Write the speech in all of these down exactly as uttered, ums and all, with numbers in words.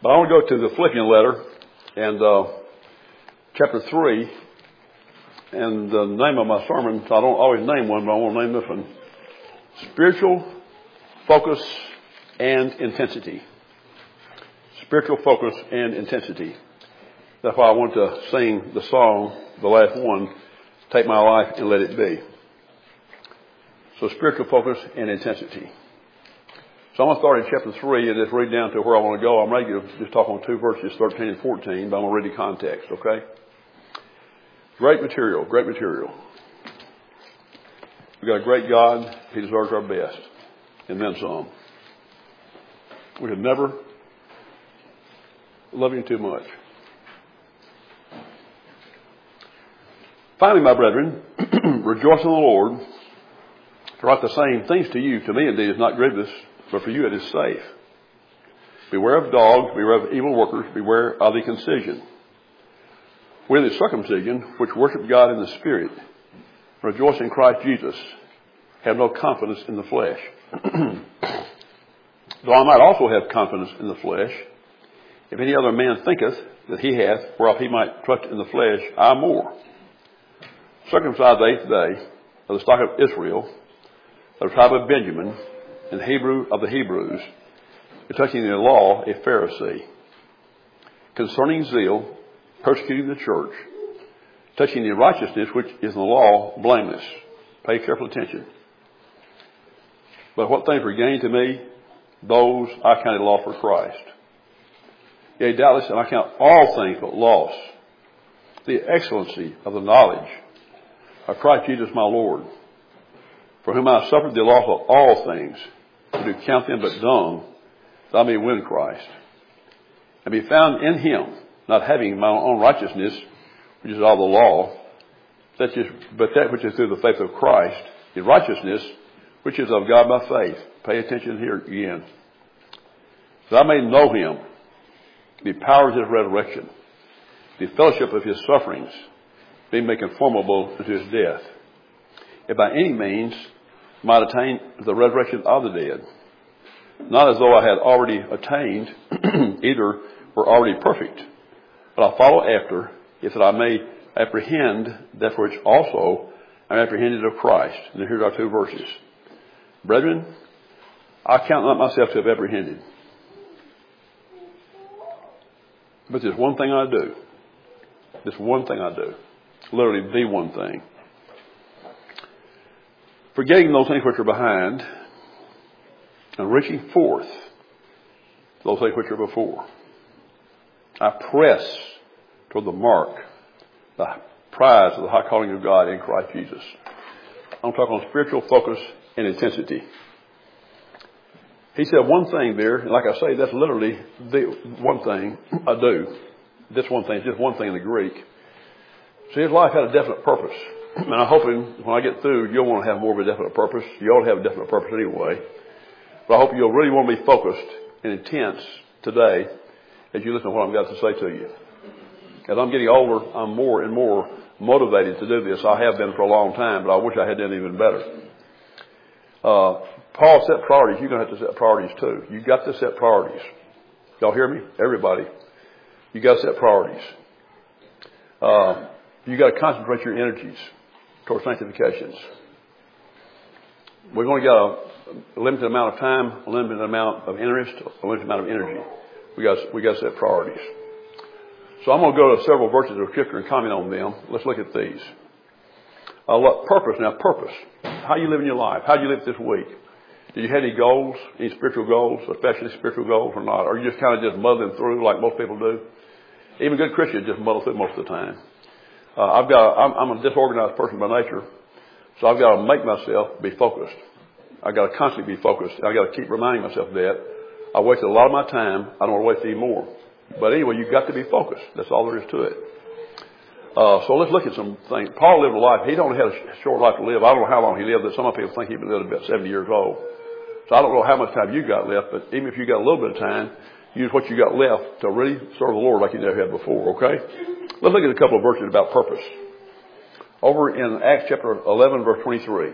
But I want to go to the Philippian letter and uh, chapter three. And the name of my sermon, I don't always name one, but I want to name this one. Spiritual focus and intensity. Spiritual focus and intensity. That's why I want to sing the song, the last one, Take My Life and Let It Be. So spiritual focus and intensity. So I'm going to start in chapter three and just read down to where I want to go. I'm ready to just talk on two verses, thirteen and fourteen, but I'm going to read the context, okay? Great material, great material. We've got a great God. He deserves our best. And then some. We could never love him too much. Finally, my brethren, rejoice in the Lord. To write the same things to you, to me indeed, is not grievous, but for you it is safe. Beware of dogs, beware of evil workers, beware of the concision. We are the circumcision, which worship God in the Spirit, rejoice in Christ Jesus, have no confidence in the flesh. Though I might also have confidence in the flesh, if any other man thinketh that he hath, whereof he might trust in the flesh, I more. Circumcised the eighth day, of the stock of Israel, of the tribe of Benjamin, and Hebrew of the Hebrews, touching the law, a Pharisee. Concerning zeal, persecuting the church, touching the righteousness which is in the law, blameless. Pay careful attention. But what things were gained to me, those I counted loss for Christ. Yea, doubtless, and I count all things but loss, the excellency of the knowledge of Christ Jesus my Lord, for whom I have suffered the loss of all things, to do count them but dung, that I may win Christ, and be found in him, not having my own righteousness, which is of the law, that is, but that which is through the faith of Christ, the righteousness which is of God by faith. Pay attention here again. That I may know him, the power of his resurrection, the fellowship of his sufferings, being made conformable to his death, if by any means might attain the resurrection of the dead, not as though I had already attained, either were already perfect, but I follow after, if that I may apprehend that for which also I am apprehended of Christ. And here's our two verses. Brethren, I count not myself to have apprehended, but there's one thing I do. This one thing I do. Literally the one thing. Forgetting those things which are behind, and reaching forth those things which are before. I press toward the mark, the prize of the high calling of God in Christ Jesus. I'm talking on spiritual focus and intensity. He said one thing there, and like I say, that's literally the one thing I do. This one thing, just one thing in the Greek. See, his life had a definite purpose. And I'm hoping when I get through, you'll want to have more of a definite purpose. You ought to have a definite purpose anyway. But I hope you'll really want to be focused and intense today as you listen to what I've got to say to you. As I'm getting older, I'm more and more motivated to do this. I have been for a long time, but I wish I had done even better. Uh, Paul set priorities. You're going to have to set priorities too. You've got to set priorities. Y'all hear me? Everybody. You've got to set priorities. Uh, you've got to concentrate your energies towards sanctifications. We've only got a limited amount of time, a limited amount of interest, a limited amount of energy. We got we got to set priorities. So I'm going to go to several verses of Scripture and comment on them. Let's look at these. Uh, what purpose? Now, purpose. How you live in your life? How do you live this week? Did you have any goals, any spiritual goals, especially spiritual goals or not? Or are you just kind of just muddling through like most people do? Even good Christians just muddle through most of the time. Uh, I've got. I'm, I'm a disorganized person by nature, so I've got to make myself be focused. I've got to constantly be focused. I've got to keep reminding myself of that. I wasted a lot of my time. I don't want to waste any more. But anyway, you've got to be focused. That's all there is to it. Uh, so let's look at some things. Paul lived a life. He only had a short life to live. I don't know how long he lived. But some people think he lived about seventy years old. So I don't know how much time you got left. But even if you got a little bit of time, use what you got left to really serve the Lord like you never had before. Okay? Let's look at a couple of verses about purpose. Over in Acts chapter eleven, verse twenty-three.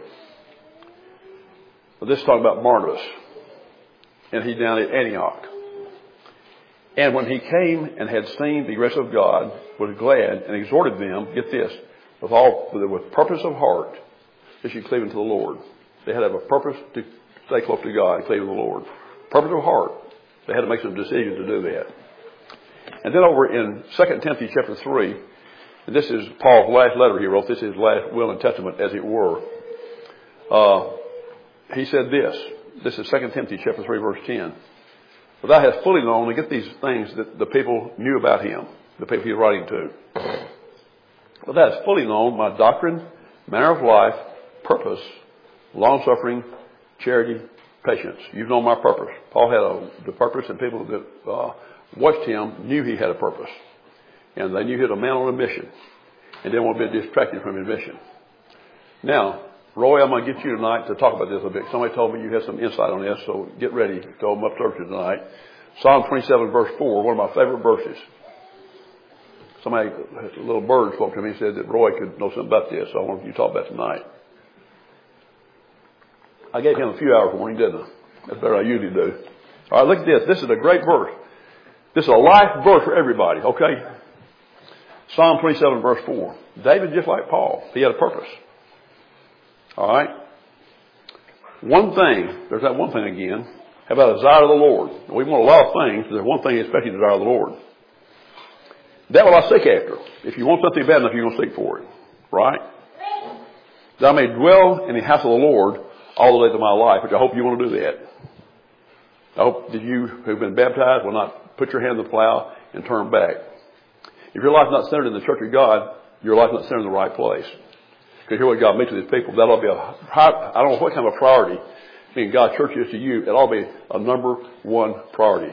This is talking about Barnabas. And he's down at Antioch. And when he came and had seen the grace of God, was glad and exhorted them, get this, with all, with purpose of heart, they should cleave unto the Lord. They had to have a purpose to stay close to God and cleave to the Lord. Purpose of heart. They had to make some decisions to do that. And then over in Second Timothy chapter three, and this is Paul's last letter he wrote. This is his last will and testament, as it were. Uh, he said this. This is Second Timothy chapter three, verse ten. But thou hast fully known, and get these things that the people knew about him, the people he was writing to. But thou hast fully known my doctrine, manner of life, purpose, long-suffering, charity, patience. You've known my purpose. Paul had a, the purpose, and people that uh, watched him knew he had a purpose. And they knew he was a man on a mission. And didn't want to be distracted from his mission. Now, Roy, I'm going to get you tonight to talk about this a bit. Somebody told me you had some insight on this, so get ready to go up church tonight. Psalm twenty-seven, verse four, one of my favorite verses. Somebody, a little bird spoke to me and said that Roy could know something about this, so I want you to talk about it tonight. I gave him a few hours warning, didn't I? That's better than I usually do. All right, look at this. This is a great verse. This is a life verse for everybody, okay? Psalm twenty-seven, verse four. David, just like Paul, he had a purpose. All right? One thing, there's that one thing again. How about a desire of the Lord? We want a lot of things, but there's one thing especially desire of the Lord. That will I seek after. If you want something bad enough, you're going to seek for it. Right? That I may dwell in the house of the Lord all the days of my life, which I hope you want to do that. I hope that you who've been baptized will not put your hand in the plow and turn back. If your life's not centered in the church of God, your life's not centered in the right place. Because hear what God makes with his people. That'll be a high, I don't know what kind of a priority being God's church is to you. It'll be a number one priority.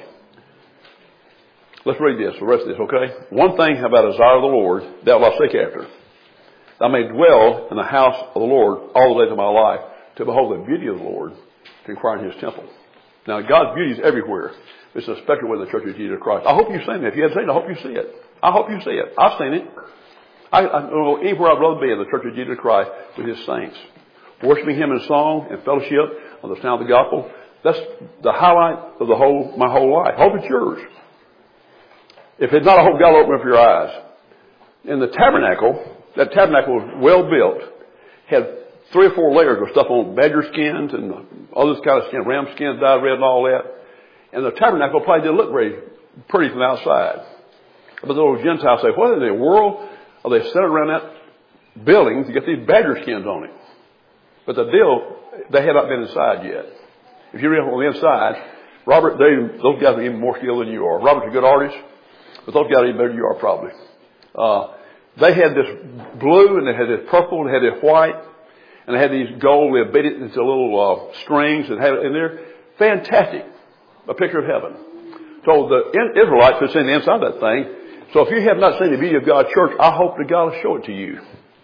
Let's read this, the rest of this, okay? One thing about a desire of the Lord, that will I seek after. I may dwell in the house of the Lord all the days of my life, to behold the beauty of the Lord, to inquire in his temple. Now, God's beauty is everywhere. It's especially with the church of Jesus Christ. I hope you've seen it. If you haven't seen it, I hope you see it. I hope you see it. I've seen it. I, I don't know anywhere I'd rather be in the church of Jesus Christ with his saints. Worshiping him in song and fellowship on the sound of the gospel. That's the highlight of the whole, my whole life. Hope it's yours. If it's not, I hope God will open up your eyes. In the tabernacle, that tabernacle was well built. Had three or four layers of stuff on badger skins and other kind of skins, ram skins, dyed red and all that. And the tabernacle probably didn't look very pretty from the outside. But the little Gentiles say, what in the world are they centered around that building to get these badger skins on it? But the deal, they had not been inside yet. If you read on the inside, Robert, they, those guys are even more skilled than you are. Robert's a good artist, but those guys are even better than you are probably. Uh, they had this blue and they had this purple and they had this white and they had these gold. They beat it into little uh, strings and had it in there. Fantastic. A picture of heaven. So the Israelites were seeing the inside of that thing. So if you have not seen the beauty of God's church, I hope that God will show it to you.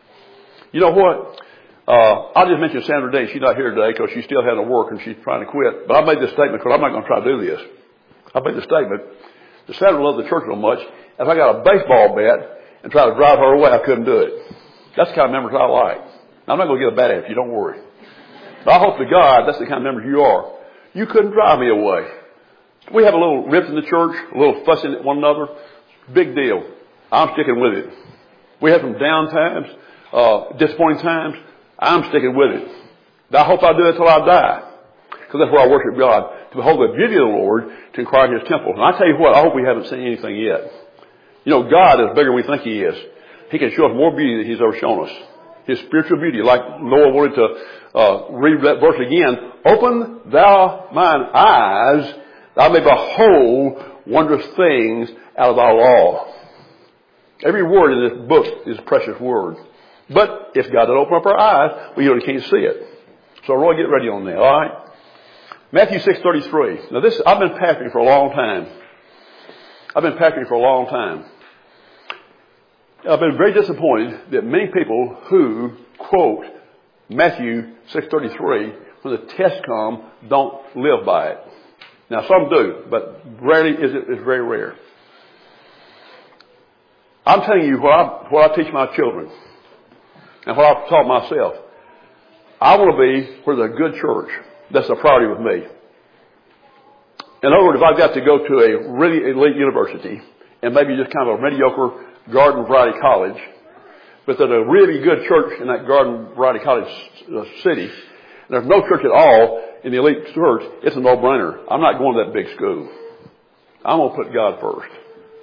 You know what? Uh, I just mentioned Sandra Day. She's not here today because she's still having to work and she's trying to quit. But I made this statement because I'm not going to try to do this. I made the statement that Sandra loved the church so much. If I got a baseball bat and tried to drive her away, I couldn't do it. That's the kind of members I like. Now, I'm not going to get a bat at you. Don't worry. But I hope to God that's the kind of members you are. You couldn't drive me away. We have a little rift in the church, a little fussing at one another. Big deal. I'm sticking with it. We have some down times, uh, disappointing times. I'm sticking with it. I hope I do it till I die. Because that's where I worship God. To behold the beauty of the Lord, to inquire in his temple. And I tell you what, I hope we haven't seen anything yet. You know, God is bigger than we think he is. He can show us more beauty than he's ever shown us. His spiritual beauty, like Noah wanted to uh, read that verse again. Open thou mine eyes, that I may behold wondrous things out of thy law. Every word in this book is a precious word. But if God doesn't open up our eyes, we really can't see it. So Roy, get ready on that, all right? Matthew six thirty-three. Now this, I've been pastoring for a long time. I've been pastoring for a long time. I've been very disappointed that many people who quote Matthew six thirty-three when the tests come don't live by it. Now some do, but rarely is it, it's very rare. I'm telling you what I, what I teach my children and what I've taught myself. I want to be where there's a good church. That's a priority with me. In other words, if I've got to go to a really elite university and maybe just kind of a mediocre garden variety college, but there's a really good church in that garden variety college city, and there's no church at all in the elite church, it's a no-brainer. I'm not going to that big school. I'm going to put God first.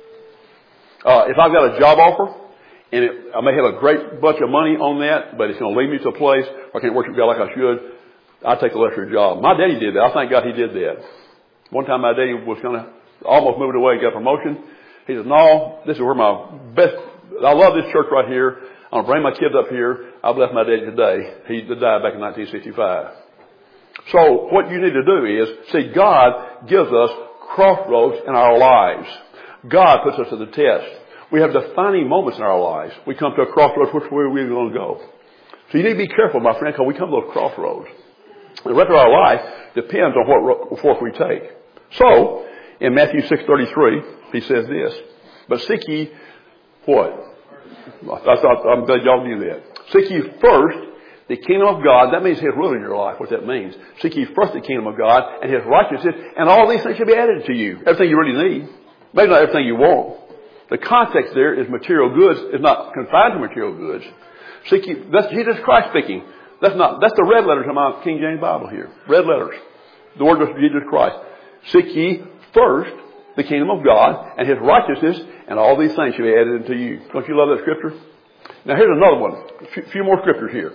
Uh, if I've got a job offer, and it, I may have a great bunch of money on that, but it's going to lead me to a place where I can't worship God like I should, I'll take a lesser job. My daddy did that. I thank God he did that. One time my daddy was going to almost move away and get a promotion. He said, no, this is where my best, I love this church right here. I'm going to bring my kids up here. I bless my daddy today. He died back in nineteen sixty-five. So what you need to do is, see, God gives us crossroads in our lives. God puts us to the test. We have defining moments in our lives. We come to a crossroads, which way are we going to go? So you need to be careful, my friend, because we come to those crossroads. The rest of our life depends on what course we take. So, in Matthew six thirty-three, he says this, but seek ye what? I thought, I'm glad y'all knew that. Seek ye first the kingdom of God. That means his will in your life, what that means. Seek ye first the kingdom of God and his righteousness, and all these things shall be added to you. Everything you really need. Maybe not everything you want. The context there is material goods. It's not confined to material goods. Seek ye, that's Jesus Christ speaking. That's not, that's the red letters in my King James Bible here. Red letters. The word of Jesus Christ. Seek ye first the kingdom of God and his righteousness, and all these things shall be added unto you. Don't you love that scripture? Now here's another one. A few more scriptures here.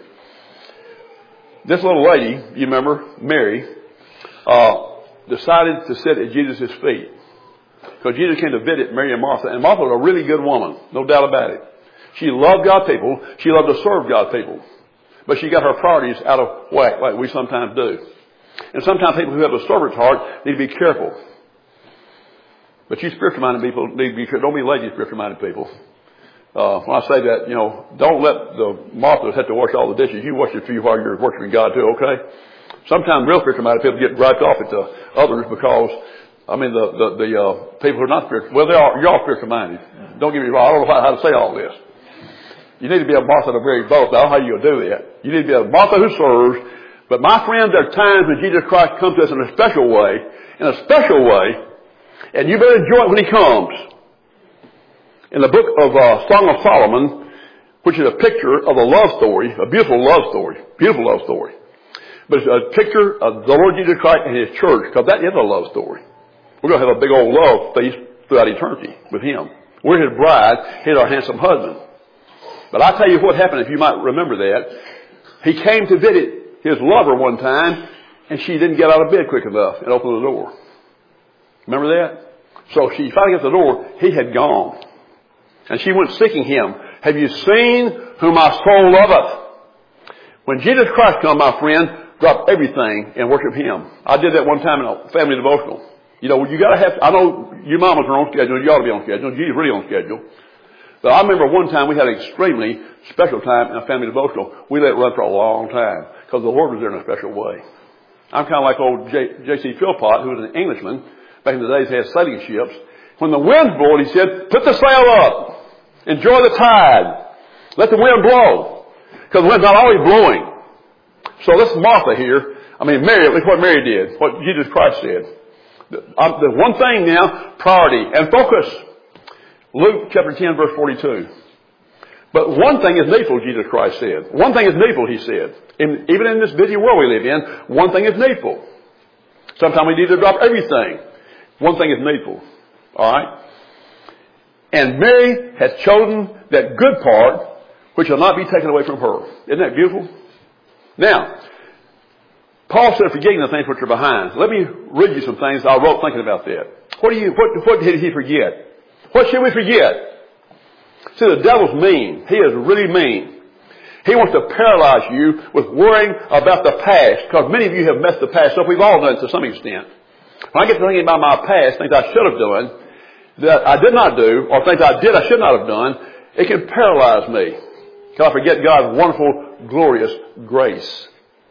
This little lady, you remember, Mary, uh, decided to sit at Jesus' feet. Because Jesus came to visit Mary and Martha. And Martha was a really good woman. No doubt about it. She loved God's people. She loved to serve God's people. But she got her priorities out of whack, like we sometimes do. And sometimes people who have a servant's heart need to be careful. But you spiritual-minded people need to be careful. Don't be lazy spiritual-minded people. Uh, when I say that, you know, don't let the Marthas have to wash all the dishes. You wash a few while you're worshiping God too, okay? Sometimes real spiritual-minded people get griped off at the others because, I mean, the, the, the, uh, people who are not spiritual, well, they are, you're all spiritual-minded. Don't get me wrong. I don't know how to say all this. You need to be a Martha to Mary both. I don't know how you'll do that. You need to be a Martha who serves. But my friend, there are times when Jesus Christ comes to us in a special way, in a special way, and you better enjoy it when he comes. In the book of uh, Song of Solomon, which is a picture of a love story, a beautiful love story, beautiful love story. But it's a picture of the Lord Jesus Christ and his church, because that is a love story. We're going to have a big old love feast throughout eternity with him. We're his bride, he's our handsome husband. But I'll tell you what happened, if you might remember that. He came to visit his lover one time, and she didn't get out of bed quick enough and open the door. Remember that? So she finally got to the door. He had gone. And she went seeking him. Have you seen whom my soul loveth? When Jesus Christ come, my friend, drop everything and worship him. I did that one time in a family devotional. You know, you gotta have, I know your mamas are on schedule, you ought to be on schedule, Jesus really on schedule. But I remember one time we had an extremely special time in a family devotional. We let it run for a long time because the Lord was there in a special way. I'm kind of like old J C Philpott, who was an Englishman. Back in the days, he had sailing ships. When the wind's blowing, he said, put the sail up. Enjoy the tide. Let the wind blow. Because the wind's not always blowing. So this Martha here, I mean Mary, look what Mary did, what Jesus Christ said. The, um, the one thing now, priority and focus. Luke chapter ten, verse forty-two. But one thing is needful, Jesus Christ said. One thing is needful, he said. In, even in this busy world we live in, one thing is needful. Sometimes we need to drop everything. One thing is needful. Alright? And Mary has chosen that good part, which will not be taken away from her. Isn't that beautiful? Now, Paul said, forgetting the things which are behind. Let me read you some things I wrote thinking about that. What do you, what, what did he forget? What should we forget? See, the devil's mean. He is really mean. He wants to paralyze you with worrying about the past, because many of you have messed the past up. We've all done it to some extent. When I get to thinking about my past, things I should have done, that I did not do, or things I did I should not have done, it can paralyze me. Because I forget God's wonderful, glorious grace.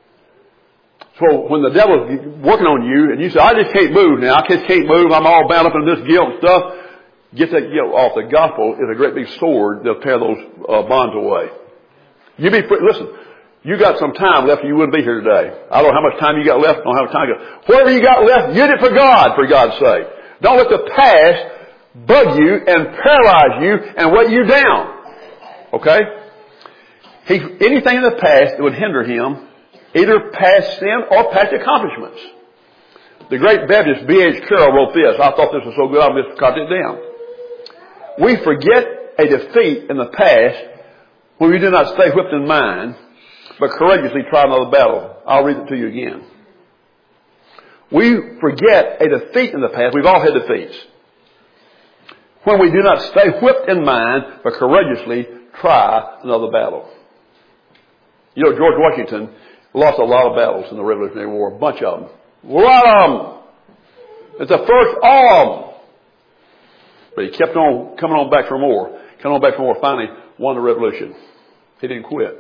So when the devil's working on you, and you say, I just can't move now, I just can't move, I'm all bound up in this guilt and stuff, get that guilt off. The gospel is a great big sword that'll tear those uh, bonds away. You be free. Listen, You got some time left, or you wouldn't be here today. I don't know how much time you got left. I don't know how much time you got. Whatever you got left, use it for God, for God's sake. Don't let the past bug you and paralyze you and weigh you down. Okay? He, anything in the past that would hinder him, either past sin or past accomplishments. The great Baptist B H Carroll wrote this. I thought this was so good, I just copied it down. We forget a defeat in the past when we do not stay whipped in mind, but courageously try another battle. I'll read it to you again. We forget a defeat in the past. We've all had defeats. When we do not stay whipped in mind, but courageously try another battle. You know, George Washington lost a lot of battles in the Revolutionary War. A bunch of them. A lot of them. It's the first of them. But he kept on coming on back for more. Coming on back for more. Finally won the revolution. He didn't quit.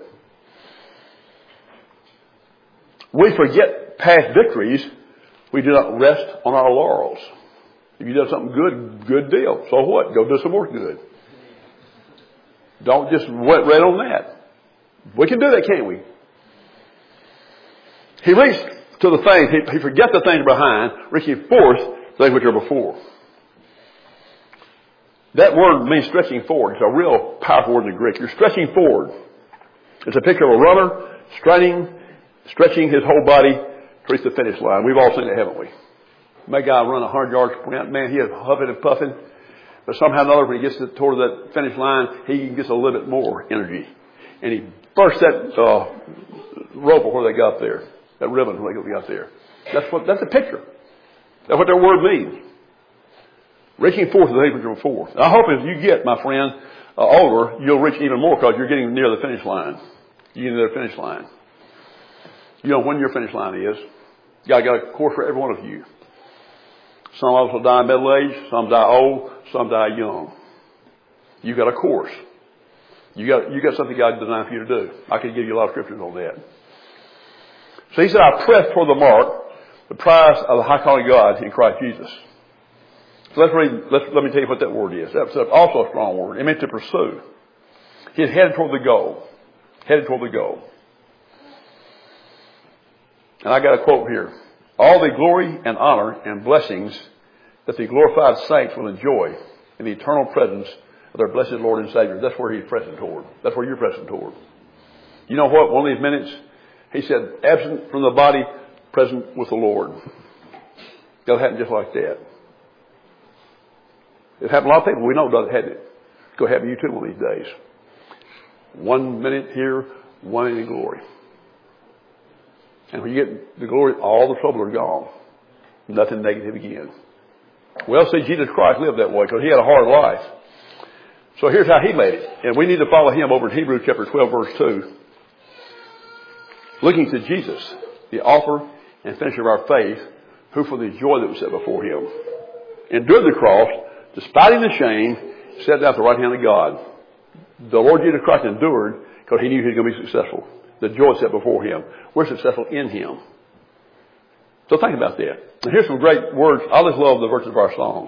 We forget past victories. We do not rest on our laurels. If you do something good, good deal. So what? Go do some more good. Don't just wait right on that. We can do that, can't we? He reached to the things, he, he forgets the things behind, reaching forth the things which are before. That word means stretching forward. It's a real powerful word in the Greek. You're stretching forward. It's a picture of a runner stretching, stretching his whole body to reach the finish line. We've all seen it, haven't we? My guy run a hundred yard sprint. Man, he is huffing and puffing. But somehow or another, when he gets to, toward that finish line, he gets a little bit more energy. And he bursts that uh, rope where they got there. That ribbon where they got there. That's what, that's a picture. That's what their word means. Reaching forth to the things which are before. I hope as you get, my friend, uh, older, you'll reach even more because you're getting near the finish line. You're getting near the finish line. You know when your finish line is. God got a course for every one of you. Some of us will die in middle age, some die old, some die young. You got a course. You got you got something God designed for you to do. I could give you a lot of scriptures on that. So he said, I press toward the mark, the prize of the high calling of God in Christ Jesus. So let's read, let's, let me tell you what that word is. That's also a strong word. It meant to pursue. He's headed toward the goal. Headed toward the goal. And I got a quote here. All the glory and honor and blessings that the glorified saints will enjoy in the eternal presence of their blessed Lord and Savior. That's where he's pressing toward. That's where you're pressing toward. You know what? One of these minutes, he said, absent from the body, present with the Lord. That'll happen just like that. It happened to a lot of people we know does it, hasn't it? It's going to happen to you too one of these days. One minute here, one minute in glory. And when you get the glory, all the trouble are gone. Nothing negative again. Well, see, Jesus Christ lived that way because he had a hard life. So here's how he made it. And we need to follow him over in Hebrews chapter twelve, verse two. Looking to Jesus, the author and finisher of our faith, who for the joy that was set before him endured the cross, despising the shame, sat down at the right hand of God. The Lord Jesus Christ endured because he knew he was going to be successful. The joy set before him. We're successful in him. So think about that. Now here's some great words. I just love the verses of our songs.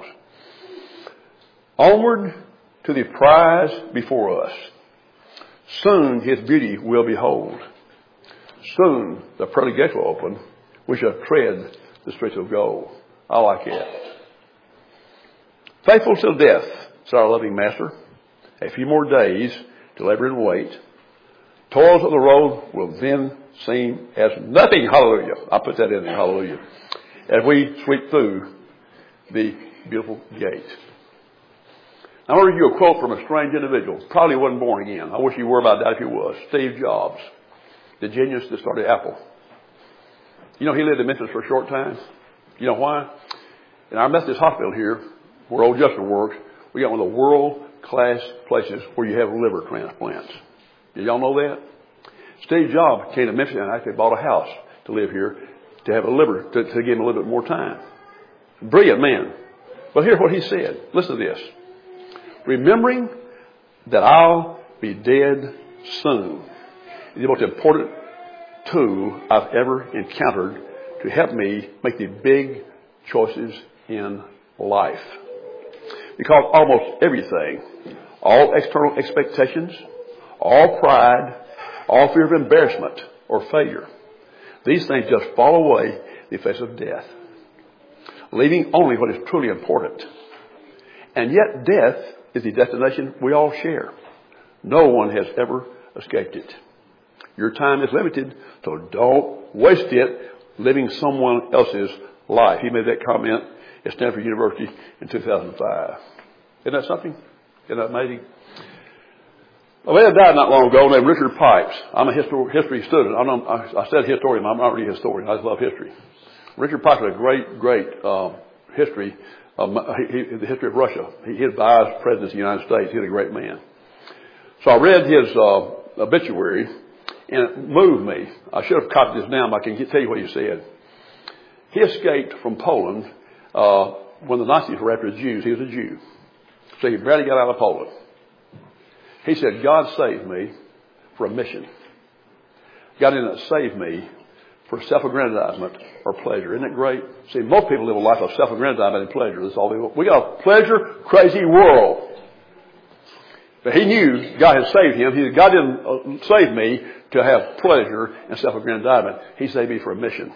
Onward to the prize before us. Soon his beauty will behold. Soon the pearly gates will open. We shall tread the streets of gold. I like that. Faithful till death, said our loving master. A few more days to labor and wait. Toils of the road will then seem as nothing. Hallelujah. I put that in there. Hallelujah. As we sweep through the beautiful gate. I want to read you a quote from a strange individual. Probably wasn't born again. I wish you were, about that if he was. Steve Jobs. The genius that started Apple. You know, he lived in Memphis for a short time. You know why? In our Methodist hospital here, where old Justin works, we got one of the world-class places where you have liver transplants. Did y'all know that? Steve Jobs came to Memphis and actually bought a house to live here to have a liver, to, to give him a little bit more time. Brilliant man. But here's what he said. Listen to this. Remembering that I'll be dead soon is the most important tool I've ever encountered to help me make the big choices in life. Because almost everything, all external expectations, all pride, all fear of embarrassment or failure. These things just fall away in the face of death, leaving only what is truly important. And yet death is the destination we all share. No one has ever escaped it. Your time is limited, so don't waste it living someone else's life. He made that comment at Stanford University in two thousand five. Isn't that something? Isn't that amazing? A man died not long ago named Richard Pipes. I'm a history, history student. I'm not, I said historian. I'm not really a historian. I just love history. Richard Pipes was a great, great um, history, um, he, he, the history of Russia. He, he advised presidents of the United States. He was a great man. So I read his uh, obituary, and it moved me. I should have copied this down, but I can tell you what he said. He escaped from Poland uh, when the Nazis were after the Jews. He was a Jew. So he barely got out of Poland. He said, God saved me for a mission. God didn't save me for self-aggrandizement or pleasure. Isn't it great? See, most people live a life of self-aggrandizement and pleasure. That's all they want. We got a pleasure-crazy world. But he knew God had saved him. He said, God didn't save me to have pleasure and self-aggrandizement. He saved me for a mission.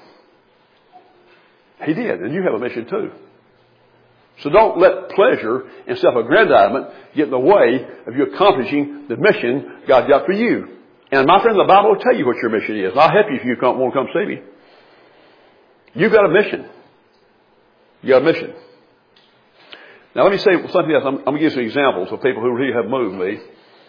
He did, and you have a mission too. So don't let pleasure and self-aggrandizement get in the way of you accomplishing the mission God got for you. And my friend, the Bible will tell you what your mission is. I'll help you if you want to come see me. You've got a mission. You got a mission. Now let me say something else. I'm, I'm going to give some examples of people who really have moved me.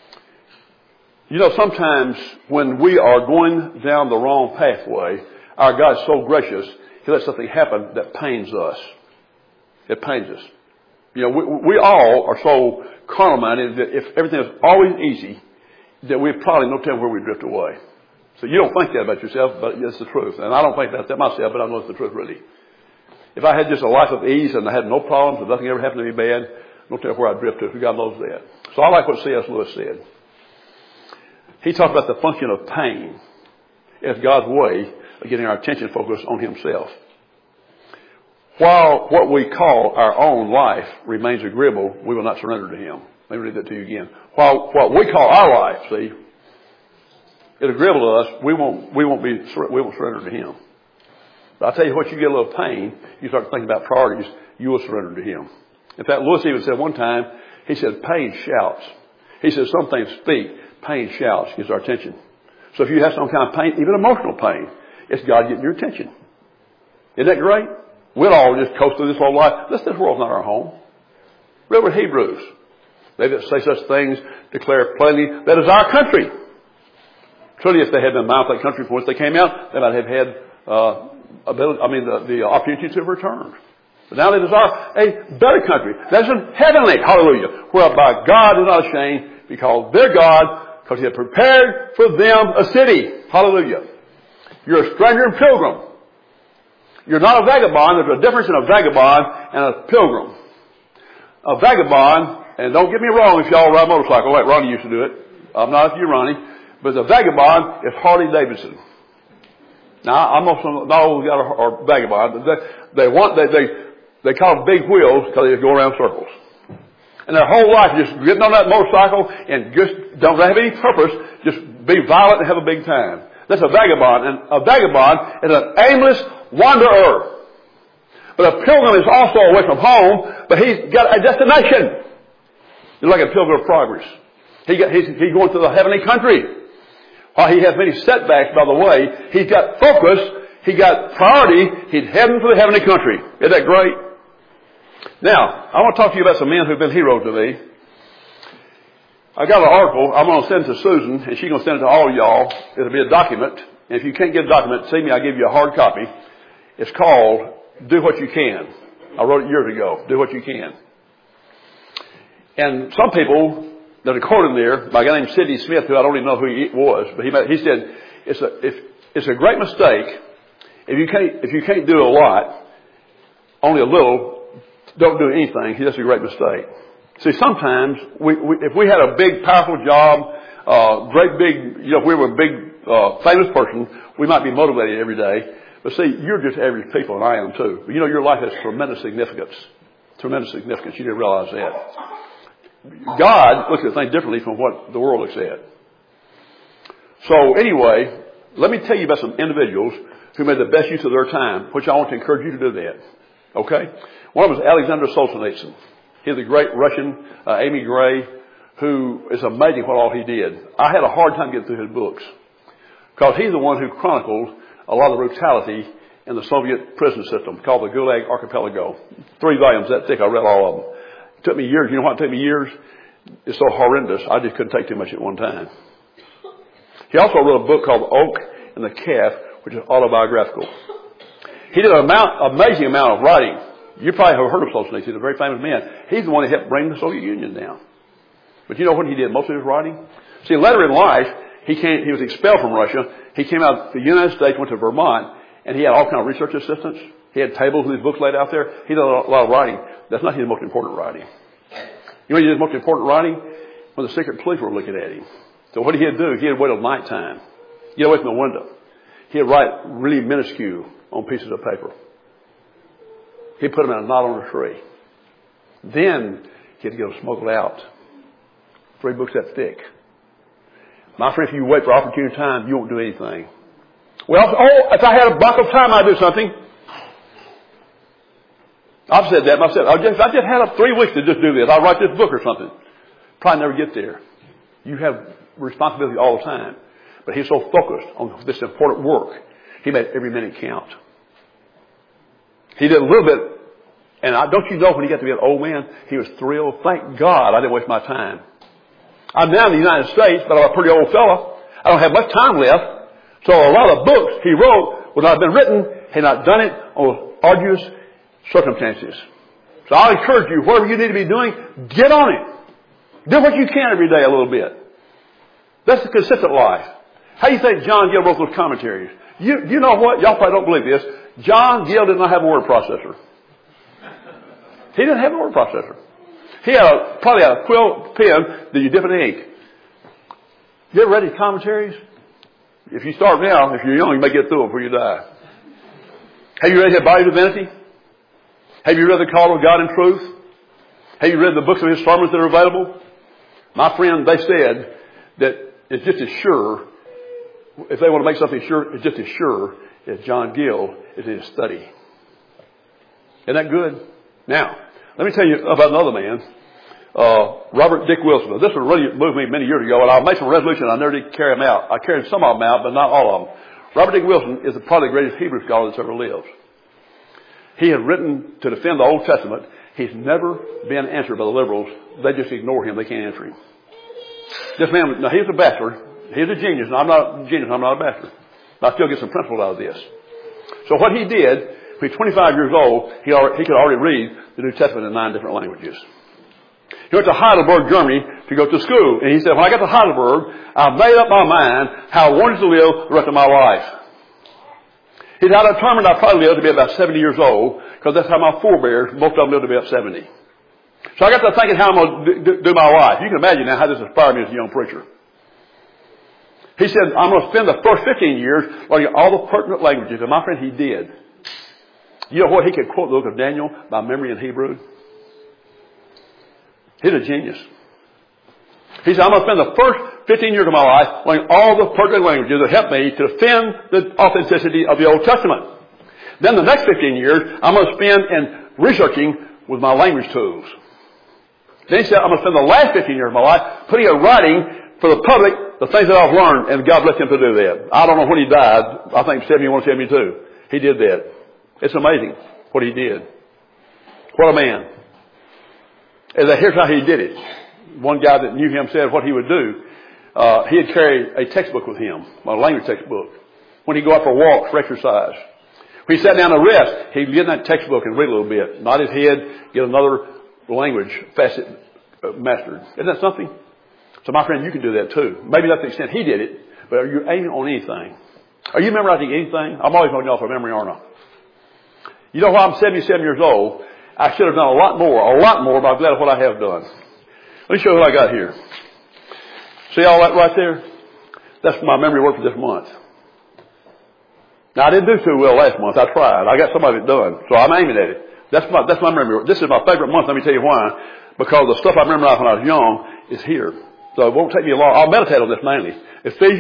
You know, sometimes when we are going down the wrong pathway, our God's so gracious, He lets something happen that pains us. It pains us. You know, we, we all are so carnal-minded that if everything is always easy, that we probably no time where we drift away. So you don't think that about yourself, but it's the truth. And I don't think about that myself, but I know it's the truth really. If I had just a life of ease and I had no problems and nothing ever happened to me bad, no tell where I'd drift to. God knows that. So I like what C S Lewis said. He talked about the function of pain as God's way of getting our attention focused on Himself. While what we call our own life remains agreeable, we will not surrender to Him. Let me read that to you again. While what we call our life, see, is agreeable to us, we won't, we won't be, we won't surrender to Him. But I'll tell you what, you get a little pain, you start thinking about priorities, you will surrender to Him. In fact, Lewis even said one time, he said, pain shouts. He said, some things speak, pain shouts, gets our attention. So if you have some kind of pain, even emotional pain, it's God getting your attention. Isn't that great? We'll all just coast through this whole life. Listen, this world's not our home. Read with Hebrews. They that say such things declare plainly that is our country. Truly, if they had been mindful of that country from which they came out, they might have had, uh, ability, I mean, the, the opportunity to return. But now they desire a better country. That's a heavenly, hallelujah, whereby God is not ashamed because their God, because He had prepared for them a city. Hallelujah. You're a stranger and pilgrim. You're not a vagabond. There's a difference in a vagabond and a pilgrim. A vagabond, and don't get me wrong if y'all ride a motorcycle like Ronnie used to do it. I'm not if you Ronnie, but the vagabond is Harley Davidson. Now, I'm also not all got are vagabond, but they, they want they they they call them big wheels because they go around circles. And their whole life just getting on that motorcycle and just don't have any purpose, just be violent and have a big time. That's a vagabond, and a vagabond is an aimless wanderer. But a pilgrim is also away from home, but he's got a destination. He's like a pilgrim of progress. He got, he's, he's going to the heavenly country. While he has many setbacks by the way, he's got focus, he got priority, he's heading for the heavenly country. Isn't that great? Now, I want to talk to you about some men who've been heroes to me. I got an article I'm going to send to Susan, and she's going to send it to all of y'all. It'll be a document. And if you can't get a document, see me, I'll give you a hard copy. It's called Do What You Can. I wrote it years ago. Do What You Can. And some people that are quoted there by a guy named Sidney Smith, who I don't even know who he was, but he, he said, it's a, if, it's a great mistake if you can't, if you can't do a lot, only a little, don't do anything. That's a great mistake. See, sometimes we, we, if we had a big, powerful job, uh, great big, you know, if we were a big, uh, famous person, we might be motivated every day. But see, you're just average people, and I am too. But you know, your life has tremendous significance. Tremendous significance. You didn't realize that. God looks at things differently from what the world looks at. So anyway, let me tell you about some individuals who made the best use of their time, which I want to encourage you to do that. Okay? One of them is Alexander Solzhenitsyn. He's the great Russian uh, Amy Gray, who is amazing what all he did. I had a hard time getting through his books because he's the one who chronicled a lot of the brutality in the Soviet prison system called the Gulag Archipelago. Three volumes that thick. I read all of them. It took me years. You know what it took me years? It's so horrendous. I just couldn't take too much at one time. He also wrote a book called The Oak and the Calf, which is autobiographical. He did an amount, amazing amount of writing. You probably have heard of Solzhenitsyn. He's a very famous man. He's the one that helped bring the Soviet Union down. But you know what he did most of his writing? See, later in life, he came, he was expelled from Russia. He came out to the United States, went to Vermont, and he had all kinds of research assistants. He had tables with his books laid out there. He did a lot of writing. That's not his most important writing. You know what his most important writing? When the secret police were looking at him. So what he'd do, he'd wait till nighttime, get away from the window. He'd write really minuscule on pieces of paper. He'd put them in a knot on a tree. Then he'd get them smuggled out. Three books that thick. My friend, if you wait for opportune time, you won't do anything. Well, oh, if I had a block of time, I'd do something. I've said that myself. I just, I just had a three weeks to just do this. I'll write this book or something. Probably never get there. You have responsibility all the time. But he's so focused on this important work, he made every minute count. He did a little bit, and I, don't you know when he got to be an old man, he was thrilled. Thank God I didn't waste my time. I'm now in the United States, but I'm a pretty old fella. I don't have much time left. So a lot of books he wrote would not have been written had not done it on arduous circumstances. So I'll encourage you, whatever you need to be doing, get on it. Do what you can every day a little bit. That's the consistent life. How do you think John Gill wrote those commentaries? You, you know what? Y'all probably don't believe this. John Gill did not have a word processor. He didn't have a word processor. He had a, probably a quill pen that you dip in ink. You ever read his commentaries? If you start now, if you're young, you may get through them before you die. Have you read his Body of Divinity? Have you read The Call of God in Truth? Have you read the books of his sermons that are available? My friend, they said that it's just as sure, if they want to make something sure, it's just as sure as John Gill is in his study. Isn't that good? Now, let me tell you about another man, uh, Robert Dick Wilson. This one really moved me many years ago, and I made some resolutions. I never did carry them out. I carried some of them out, but not all of them. Robert Dick Wilson is probably the greatest Hebrew scholar that's ever lived. He has written to defend the Old Testament. He's never been answered by the liberals. They just ignore him. They can't answer him. This man, now he's a bachelor. He's a genius, and I'm not a genius. I'm not a bachelor. But I still get some principles out of this. So what he did, when he was twenty-five years old, he, already, he could already read the New Testament in nine different languages. He went to Heidelberg, Germany to go to school. And he said, when I got to Heidelberg, I made up my mind how I wanted to live the rest of my life. He said, I determined I'd probably live to be about seventy years old, because that's how my forebears, most of them lived to be up seventy. So I got to thinking how I'm going to do, do my life. You can imagine now how this inspired me as a young preacher. He said, I'm going to spend the first fifteen years learning all the pertinent languages. And my friend, he did. You know what? He could quote the book of Daniel by memory in Hebrew. He's a genius. He said, I'm going to spend the first fifteen years of my life learning all the pertinent languages that help me to defend the authenticity of the Old Testament. Then the next fifteen years, I'm going to spend in researching with my language tools. Then he said, I'm going to spend the last fifteen years of my life putting a writing for the public the things that I've learned, and God blessed him to do that. I don't know when he died. I think seventy-one, seventy-two. He did that. It's amazing what he did. What a man. And here's how he did it. One guy that knew him said what he would do. Uh, he'd carry a textbook with him, a language textbook, when he'd go out for walks, for exercise. When he sat down to rest, he'd get in that textbook and read a little bit. Nod his head, get another language facet uh, mastered. Isn't that something? So my friend, you can do that too. Maybe not to the extent he did it, but are you aiming on anything? Are you memorizing anything? I'm always going to go for memory, aren't I? You know, while I'm seventy-seven years old, I should have done a lot more, a lot more, but I'm glad of what I have done. Let me show you what I got here. See all that right there? That's my memory work for this month. Now, I didn't do too well last month. I tried. I got some of it done, so I'm aiming at it. That's my, that's my memory work. This is my favorite month. Let me tell you why. Because the stuff I memorized when I was young is here. So it won't take me long. I'll meditate on this mainly. Ephesians,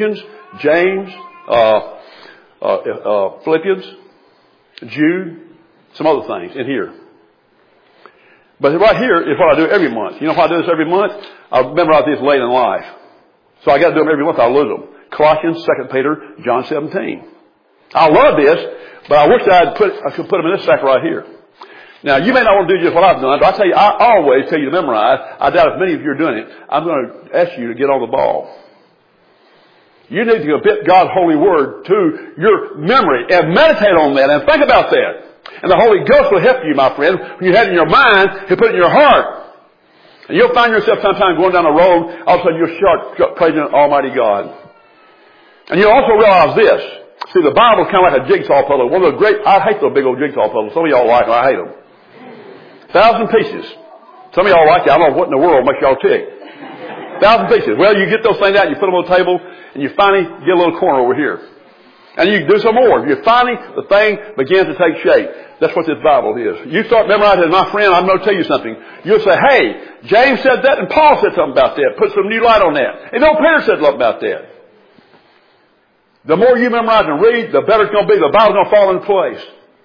James, uh, uh, uh, Philippians, Jude, some other things in here. But right here is what I do every month. You know why I do this every month? I memorize these late in life. So I got to do them every month. I lose them. Colossians, Second Peter, John seventeen. I love this, but I wish I had put I could put them in this sack right here. Now, you may not want to do just what I've done, but I tell you, I always tell you to memorize. I doubt if many of you are doing it. I'm going to ask you to get on the ball. You need to commit God's holy word to your memory and meditate on that and think about that. And the Holy Ghost will help you, my friend. When you have it in your mind, He'll put it in your heart. And you'll find yourself sometime going down the road, all of a sudden you'll start praising Almighty God. And you'll also realize this. See, the Bible's kind of like a jigsaw puzzle. One of the great, I hate those big old jigsaw puzzles. Some of y'all like them. I hate them. Thousand pieces. Some of y'all like it. I don't know what in the world makes y'all tick. Thousand pieces. Well, you get those things out, you put them on the table, and you finally get a little corner over here. And you do some more. You finally, the thing begins to take shape. That's what this Bible is. You start memorizing, my friend, I'm going to tell you something. You'll say, hey, James said that and Paul said something about that. Put some new light on that. And no, Peter said something about that. The more you memorize and read, the better it's going to be. The Bible's going to fall into place.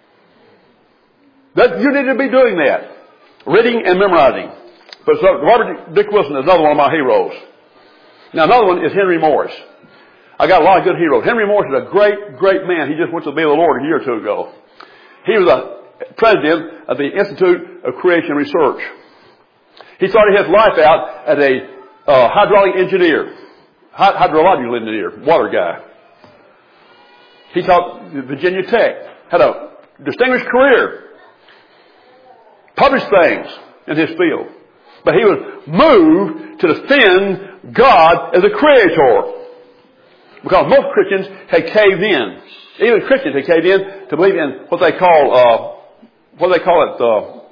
That, you need to be doing that. Reading and memorizing. But so Robert Dick Wilson is another one of my heroes. Now another one is Henry Morris. I got a lot of good heroes. Henry Morris is a great, great man. He just went to be the Lord a year or two ago. He was a president of the Institute of Creation Research. He started his life out as a uh, hydraulic engineer, hydrological engineer, water guy. He taught Virginia Tech, had a distinguished career, published things in his field. But he was moved to defend God as a creator. Because most Christians had caved in. Even Christians had caved in to believe in what they call, uh, what do they call it, uh,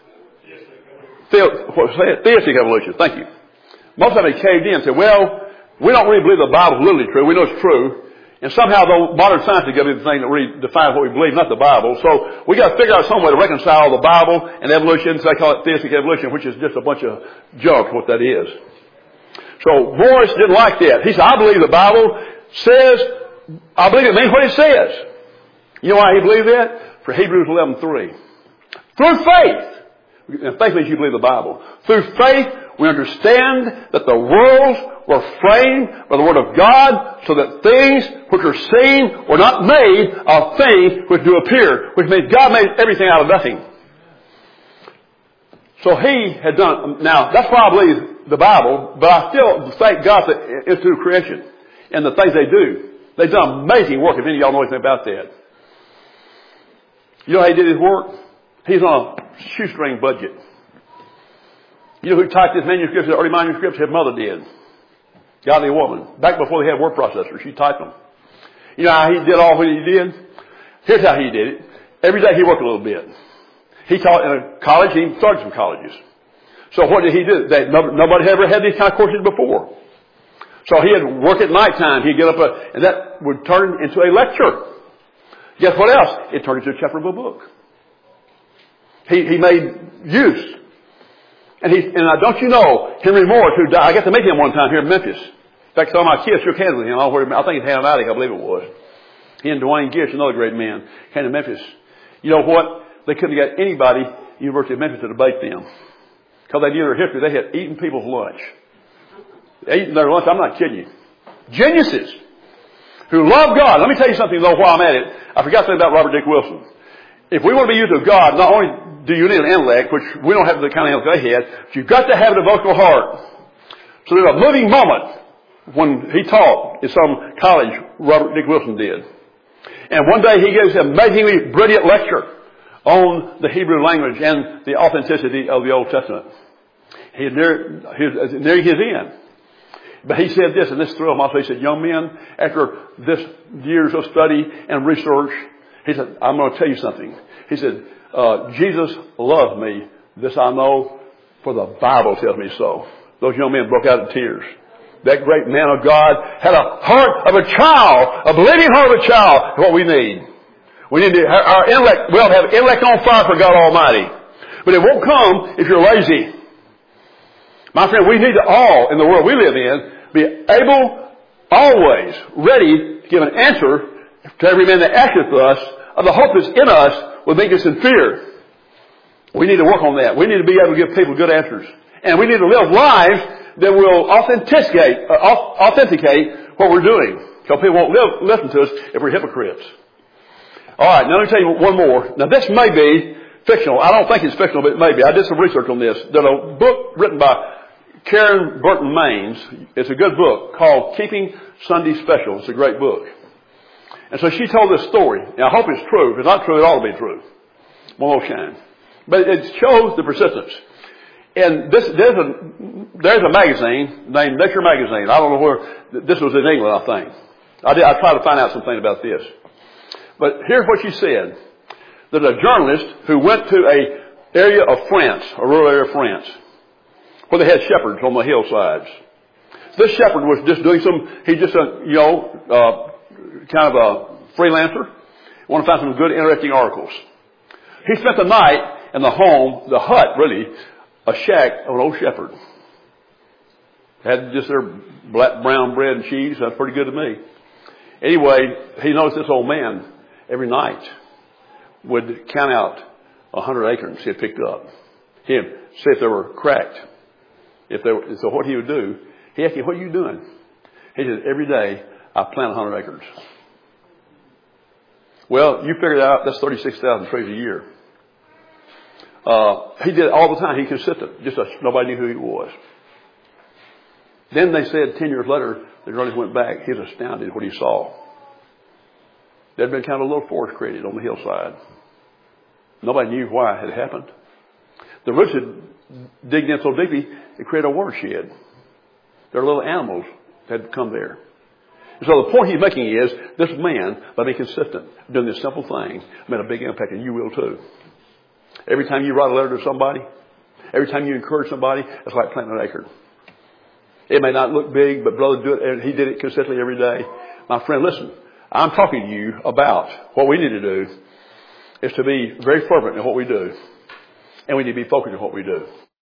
the, what, say it? Theistic evolution. Thank you. Most of them had caved in and said, well, we don't really believe the Bible's literally true. We know it's true. And somehow, though, modern science is going to be the thing that really defines what we believe, not the Bible. So we got to figure out some way to reconcile the Bible and evolution. So they call it theistic evolution, which is just a bunch of junk, what that is. So Morris didn't like that. He said, I believe the Bible says, I believe it means what it says. You know why he believed that? For Hebrews eleven three. Through faith. And faith means you believe the Bible. Through faith, we understand that the worlds were framed by the Word of God, so that things which are seen were not made of things which do appear, which means God made everything out of nothing. So he had done, now that's why I believe the Bible, but I still thank God for the Institute of Creation and the things they do. They've done amazing work, if any of y'all know anything about that. You know how he did his work? He's on a shoestring budget. You know who typed his manuscripts, the early manuscripts? His mother did. Godly woman. Back before they had word processors, she typed them. You know how he did all what he did? Here's how he did it. Every day he worked a little bit. He taught in a college. He started some colleges. So what did he do? They, nobody ever had these kind of courses before. So he had work at nighttime. He'd get up, a, and that would turn into a lecture. Guess what else? It turned into a chapter of a book. He, he made use. And he, and uh, don't you know, Henry Morris, who died, I got to meet him one time here in Memphis. In fact, some of my kids shook hands with him. I think it's Hananiah, I believe it was. He and Dwayne Gish, another great man, came to Memphis. You know what? They couldn't get anybody at the University of Memphis to debate them. Because they knew their history. They had eaten people's lunch. Eaten their lunch. I'm not kidding you. Geniuses who love God. Let me tell you something, though, while I'm at it. I forgot something about Robert Dick Wilson. If we want to be used of God, not only do you need an intellect, which we don't have the kind of intellect they had, but you've got to have a devotional heart. So there's a moving moment when he taught in some college, Robert Dick Wilson did. And one day he gives an amazingly brilliant lecture on the Hebrew language and the authenticity of the Old Testament. He's near, he's nearing his end. But he said this, and this thrilled him also. He said, young men, after this years of study and research, he said, I'm going to tell you something. He said, uh, Jesus loved me. This I know, for the Bible tells me so. Those young men broke out in tears. That great man of God had a heart of a child, a believing heart of a child, what we need. We need to, our intellect, we'll have intellect on fire for God Almighty. But it won't come if you're lazy. My friend, we need to all, in the world we live in, be able always ready to give an answer to every man that asketh us of the hope that's in us will make us in fear. We need to work on that. We need to be able to give people good answers. And we need to live lives that will authenticate, uh, authenticate what we're doing. Because people won't live, listen to us if we're hypocrites. All right, now let me tell you one more. Now this may be fictional. I don't think it's fictional, but it may be. I did some research on this. There's a book written by Karen Burton Maines. It's a good book called Keeping Sunday Special. It's a great book. And so she told this story. Now I hope it's true. If it's not true, it ought to be true. One more shine. But it shows the persistence. And this, there's a, there's a magazine named Nature Magazine. I don't know where, this was in England, I think. I did, I tried to find out something about this. But here's what she said. There's a journalist who went to a area of France, a rural area of France, where they had shepherds on the hillsides. This shepherd was just doing some, he's just a, you know, uh, kind of a freelancer. Want to find some good, interesting articles. He spent the night in the home, the hut, really, a shack of an old shepherd. Had just their black, brown bread and cheese. That's pretty good to me. Anyway, he noticed this old man every night would count out a hundred acorns he had picked up. He'd see if they were cracked. If they were, so what he would do, he asked me, what are you doing? He said, every day I plant a hundred acres. Well, you figure it out, that's thirty-six thousand trees a year. Uh, he did it all the time. He consistent. Just a, nobody knew who he was. Then they said ten years later, the journalist went back. He was astounded what he saw. There had been kind of a little forest created on the hillside. Nobody knew why it had happened. The roots had digged in so deeply, it created a watershed. There were little animals that had come there. And so the point he's making is, this man, by being consistent, doing this simple thing, made a big impact, and you will too. Every time you write a letter to somebody, every time you encourage somebody, it's like planting an acre. It may not look big, but brother, do it, and he did it consistently every day. My friend, listen, I'm talking to you about what we need to do is to be very fervent in what we do. And we need to be focused on what we do.